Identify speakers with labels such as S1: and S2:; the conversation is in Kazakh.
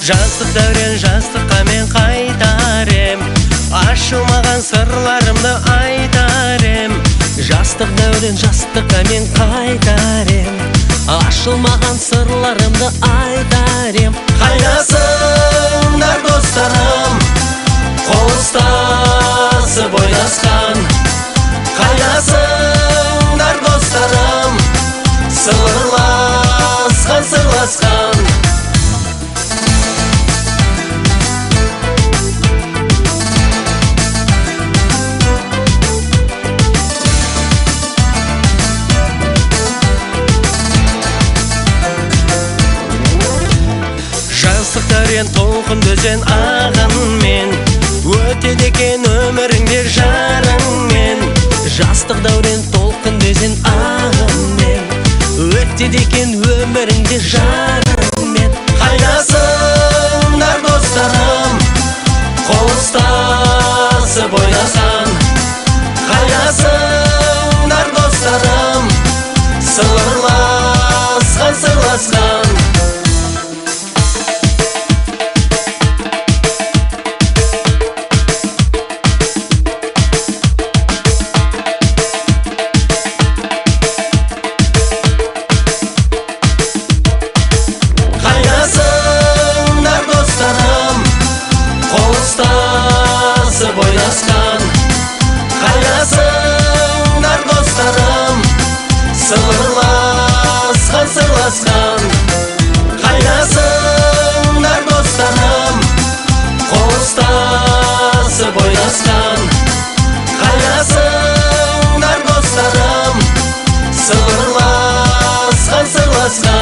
S1: Жастық дәурен, жастыққа мен қайтарем, ашылмаған сырларымды айтарем. Жастық дәурен, жастыққа мен қайтарем, ашылмаған сырларымды айтарем. Қайдасыңдар достарым, қол ұстасып ойнасқан? Қайдасыңдар достарым, сырласқан, сырласқан? Жастық дәурен толқын өзен ағынмен, өтеді екен өміріңде жарыңмен. Жастық дәурен толқын өзен ағынмен, өтеді екен өміріңде жарыңмен. Қайдасыңдар достарым, қол ұстасып ойнасқан? Қайдасыңдар достарым, сырласқан, сырласқан? Қайдасыңдар ойнасқан? Қайдасыңдар достарым, сырласқан, сырласқан? Қайдасыңдар достарым, қол ұстасып ойнасқан? Қайдасыңдар достарым, сырласқан, сырласқан?